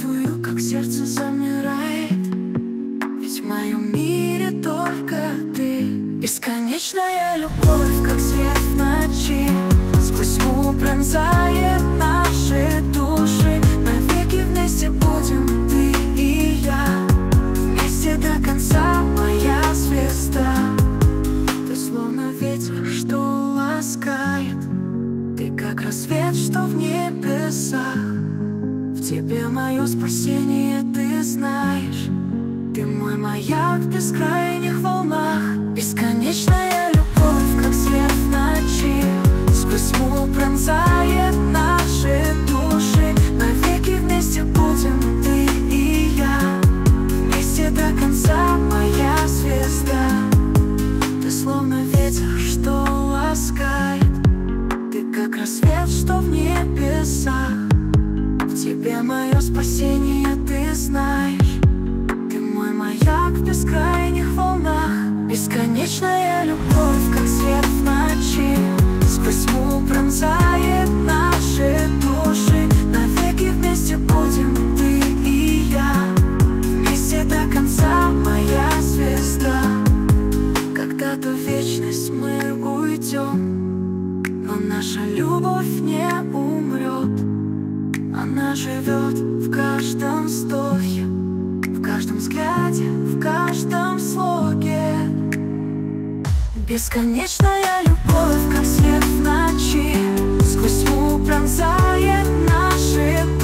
чувствую, как сердце замирает, ведь в моем мире только ты. Бесконечная любовь, как свет в ночи, сквозь тьму пронзает наши души. Навеки вместе будем ты и я, вместе до конца, моя звезда. Ты словно ветер, что ласкает, ты как рассвет, что в небесах. В тебе мое спасение, ты знаешь. Ты мой маяк в бескрайних волнах. Бесконечная любовь, как свет в ночи, сквозь тьму пронзает наши души. Навеки вместе будем ты и я, вместе до конца, моя звезда. Ты словно ветер, что ласкает, ты как рассвет, что в небесах. В тебе мое спасение, ты знаешь. Ты мой маяк в бескрайних волнах. Бесконечная любовь, как свет в ночи, сквозь тьму пронзает наши души. Навеки вместе будем ты и я, вместе до конца, моя звезда. Когда-то в вечность мы уйдем, но наша любовь не умрет. Она живет в каждом вздохе, в каждом взгляде, в каждом слоге. Бесконечная любовь, как свет в ночи, сквозь тьму пронзает наши